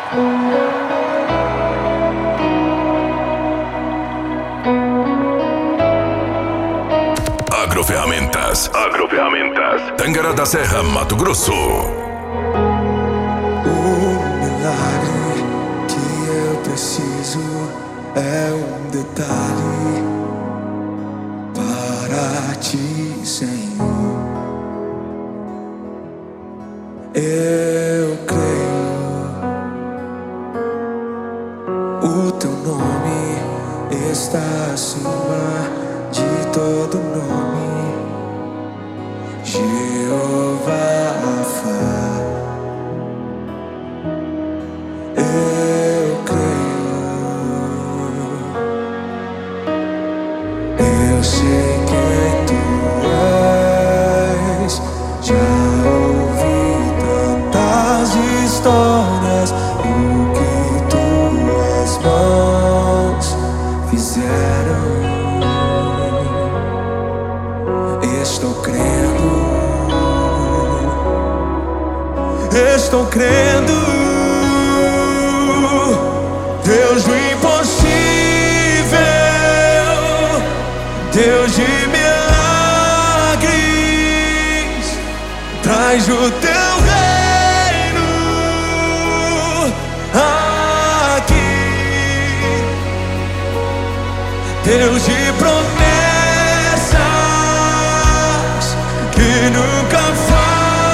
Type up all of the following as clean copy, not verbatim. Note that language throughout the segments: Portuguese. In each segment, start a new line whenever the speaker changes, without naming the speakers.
Agroferramentas. Tangará da Serra, Mato Grosso.
O milagre que eu preciso é um detalhe para ti, Senhor. Eu creio, o teu nome está acima de todo nome. Jeová Rafa, eu creio, eu sei quem tu és. Já ouvi tantas histórias, o que tuas mãos fizeram. Estou crendo, Deus do impossível, Deus de milagres, traz o teu reino aqui, Deus de promessas que nunca falham.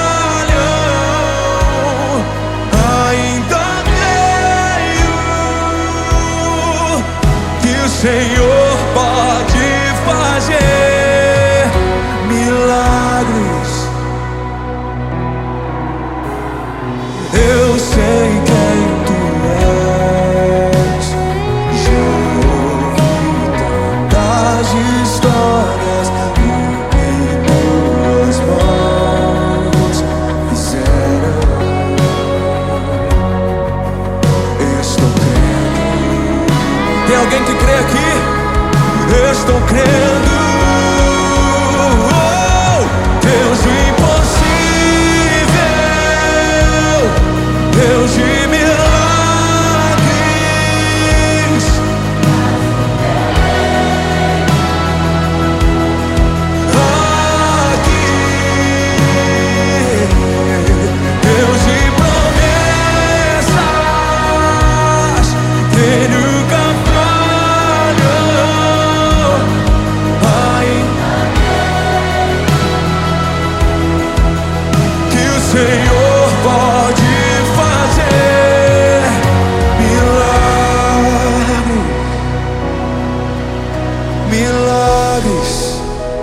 O Senhor pode fazer milagres. Eu sei quem tu és. Já ouvi tantas histórias, o que tuas mãos fizeram. Estou crendo. Tem alguém que crê aqui? Estou crendo, Deus do impossível, Deus de milagres, aqui, Deus de promessas que nunca Senhor pode fazer milagres.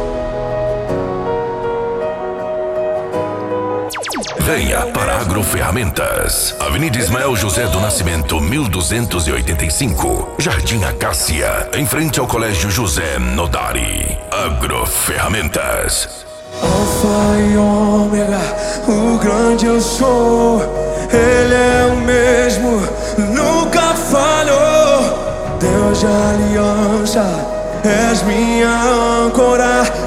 Venha para Agroferramentas. Avenida Ismael José do Nascimento, 1285. Jardim Acácia, em frente ao Colégio José Nodari. Agroferramentas.
Alfa e Ômega, o grande eu sou. Ele é o mesmo, nunca falhou. Deus de aliança, és minha âncora.